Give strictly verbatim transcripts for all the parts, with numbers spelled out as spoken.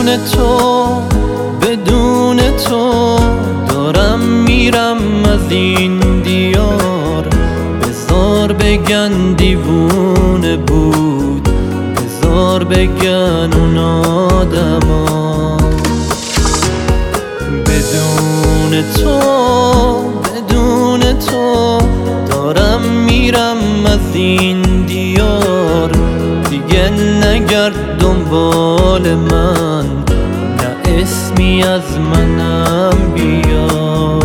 تو بدون تو دارم میرم از این دیار. بزار بگن دیوونه بود، بزار بگن اون آدما. بدون تو بدون تو دارم میرم از این دیار. دیگه نگرد دنبال من، نه اسمی از منم بیار.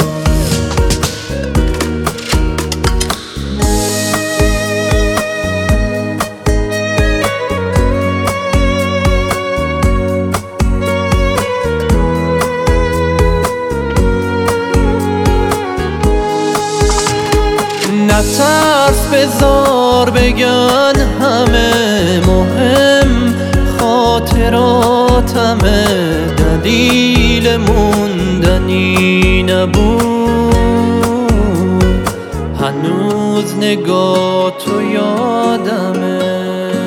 نترس بزار بگن همه مهم خاطراتمه. دلیل موندنی نبود، هنوز نگاه تو یادمه.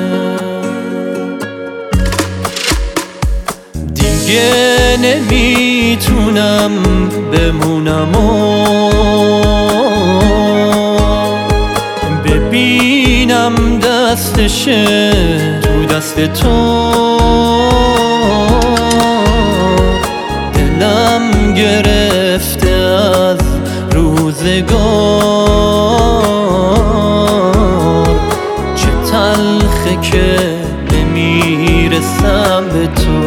دیگه نمیتونم بمونم و ببینم دستشه تو دست تو. دلم گرفته از روزگار، چه تلخه که نمیرسم به تو.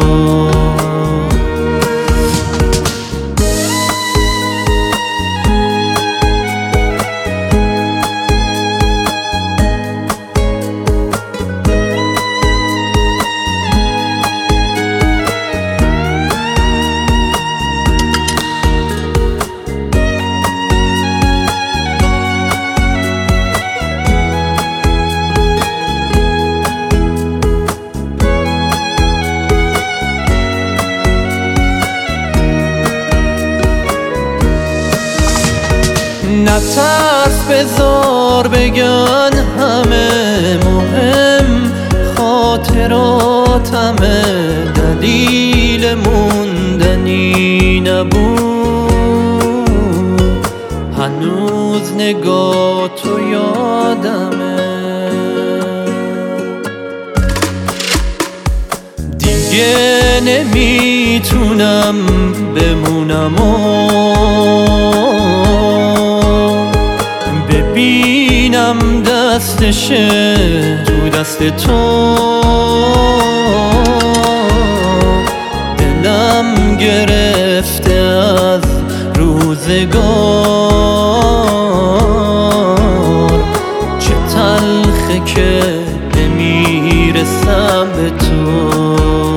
نترس بزار بگن همه مهم خاطراتمه. دلیل موندنی نبود، هنوز نگاه تو یادمه. دیگه نمیتونم بمونم و ببینم دستشه تو دست تو. دلم گرفته از روزگار، چه تلخه که نمیرسم به تو.